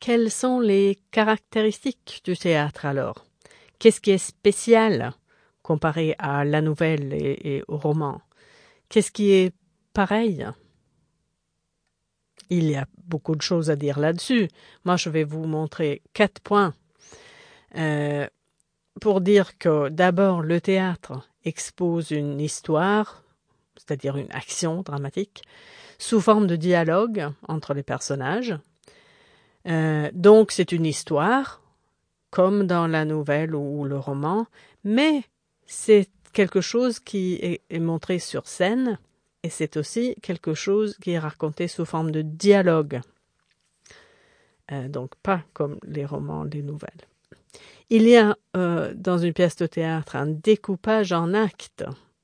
quelles sont les caractéristiques du théâtre alors? Qu'est-ce qui est spécial comparé à la nouvelle et au roman? Qu'est-ce qui est pareil? Il y a beaucoup de choses à dire là-dessus. Moi, je vais vous montrer 4 points pour dire que d'abord, le théâtre expose une histoire, c'est-à-dire une action dramatique, sous forme de dialogue entre les personnages. Donc, c'est une histoire, comme dans la nouvelle ou le roman, mais c'est quelque chose qui est montré sur scène, et c'est aussi quelque chose qui est raconté sous forme de dialogue. Donc pas comme les romans, les nouvelles. Il y a dans une pièce de théâtre un découpage en actes.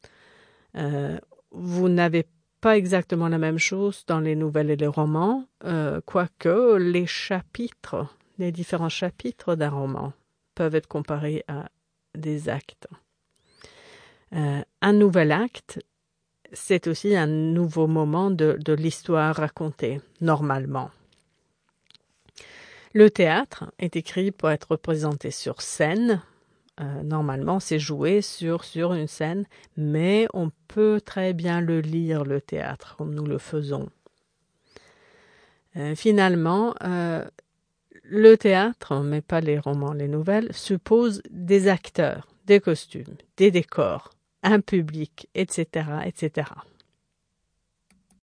Vous n'avez pas exactement la même chose dans les nouvelles et les romans, quoique les différents chapitres d'un roman peuvent être comparés à des actes. Un nouvel acte, c'est aussi un nouveau moment de l'histoire racontée, normalement. Le théâtre est écrit pour être représenté sur scène. Normalement, c'est joué sur une scène, mais on peut très bien le lire, le théâtre, comme nous le faisons. Finalement, le théâtre, mais pas les romans, les nouvelles, suppose des acteurs, des costumes, des décors, un public, etc., etc.